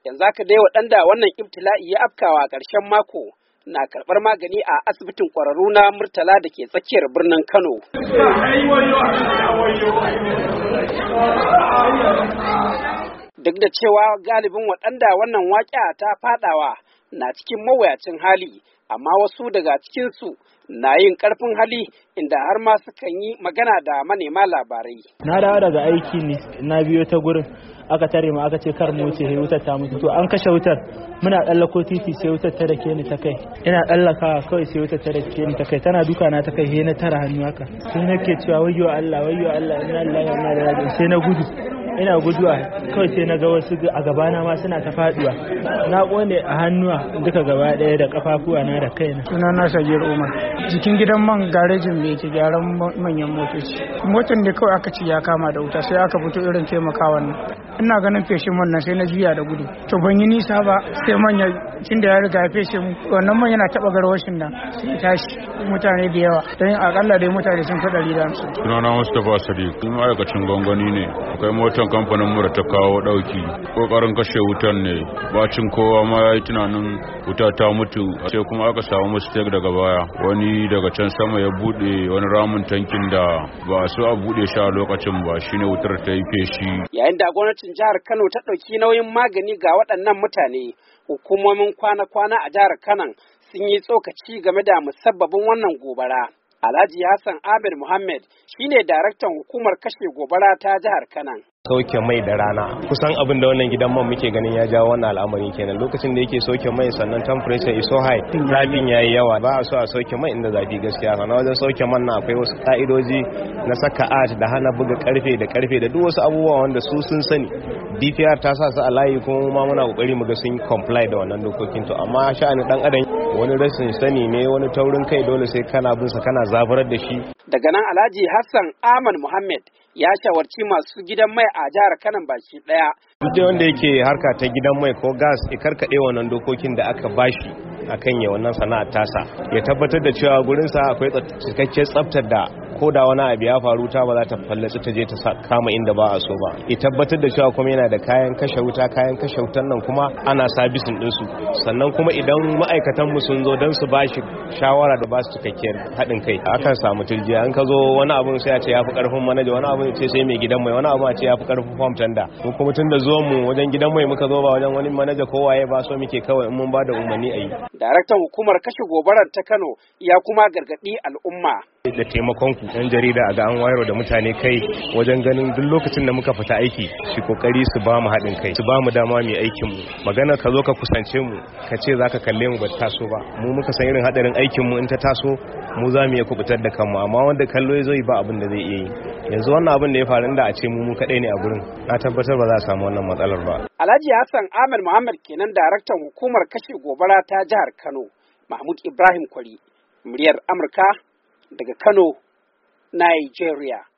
Yanzu haka dai waɗanda wannan ibtila'i ya afkawa a ƙarshen mako na karɓar magani a asibitin ƙwararru na Murtala da ke tsakiyar birnin Kano. Duk da cewa galibin waɗanda wannan waƙa ta faɗawa na cikin mawuyacin hali, amma wasu daga cikinsu na yin ƙarfin hali inda har ma sukan yi magana da manema labarai. Na dawo daga aiki ne, na biyo ta gurin aka tare mu aka ce kar mu wuce sai wutar ta mutu. To an kashe wutar, muna tsallako titi sai wutar ta dake ni ta kai. Ina tsallakawa kawai sai wutar ta dake ni ta kai, tana duka na ta kai, sai na tara hannu haka. Sai nake cewa wayyo Allah inna lillahi wa inna ilaihi raji'un, sai na gudu. Ina guduwa kawai sai na ga wasu a gabana ma suna ta faduwa, na kone a hannuwa duka gaba daya da kafafuwa na da kaina. Suna na Sagir Umar, jikin gidan man garejin da yake gyaran manyan motoci. Motar da kawai aka ci ya kama da wuta sai aka fito irin taimakawa nan. Ina ganin feshin wannan sai na juya da gudu, to ban yi nisa ba sai manya tunda ya riga ya feshe mu, wannan man yana taba garwashin nan sai tashi mutane da yawa, don akalla dai mutane sun fi 150. Sunana Mustapha Sadiq, ni ma'aikacin gwangwani ne, akwai motar kamfanin mu da ta kawo dauki, kokarin kashe wutan ne, bacin kowa ma yayi tunanin wuta ta mutu, sai kuma aka samu mistake daga baya, wani daga can sama ya bude wani ramin tankin da ba su a bude shi a lokacin ba, shine wutar ta yi feshi. Yayin da gwamnatin jihar Kano ta ɗauki nauyin magani ga waɗannan mutane, hukumomin kwana-kwana a jihar Kano sun yi tsokaci game da musabbabin wannan gobara. Alhaji Hassan Ahmed Muhammad shine daraktan hukumar kashe gobara ta jihar Kano. Sauke mai da rana kusan abin da wannan gidan man muke ganin ya jawo wannan al'amari kenan, lokacin da yake sauke mai sannan temperature is so high, zafin yayi yawa, ba a so a sauke mai inda zafi gaskiya. Kana wajen sauke man na akwai wasu ka'idoji na saka art da hana buga karfe da duk wasu abubuwa wanda su sun sani. DPR ta sa su a layi kuma ma muna kokari mu ga sun comply da wannan dokokin, to amma sha'anin dan adam wani rashin sani ne, wani taurin kai, dole sai kana bin sa kana zabarar da shi. Daga nan Alhaji Hassan Ahmad Muhammad ya shawarci masu gidan mai a jihar Kano baki daya. Duk wanda yake harka ta gidan mai ko gas ya karkade wannan dokokin da aka bashi akan ya wannan sana'ar tasa, ya tabbatar da cewa gurin sa akwai cikakken tsaftar da ko da wani abu ya faru ta ba za ta fallatsi ta je ta kama inda ba a so ba. Ya tabbatar da cewa kuma yana da kayan kashe wutan nan kuma ana sabisin din su, sannan kuma idan ma'aikatan mu sun zo don su bashi shawara da ba su cikakkiyar haɗin kai, akan samu turjiya. An ka zo wani abun sai a ce yafi karfin manaja, wani abun ce sai mai gidan mai, wani abun a ce yafi karfin farm tanda. Ko kuma tun da zuwan mu wajen gidan mai muka zo ba wajen wani manaja ko waye ba, so muke kawai in mun ba da umarni a yi. Daraktan hukumar kashe gobarar ta Kano ya kuma gargaɗi al'umma da taimakon ku yan jarida a ga an wayar da mutane kai wajen ganin duk lokacin da muka fita aiki shi kokari su ba mu haɗin kai, su ba mu dama mai aikin mu. Magana ka zo ka kusance mu ka ce zaka kalle mu ba ta taso ba, mu muka san irin hadarin aikin mu, in ta taso mu za mu iya kubutar da kanmu, amma wanda kallo ya zo ba abin da zai iya yi. Yanzu wannan abin da ya faru da a ce mu kadai ne a gurin, na tabbatar ba za a samu wannan matsalar ba. Alhaji Hassan Ahmed Muhammad kenan daraktan hukumar kashe gobara ta jihar Kano. Mahmud Ibrahim Kwari, muryar Amurka daga Kano, Nigeria.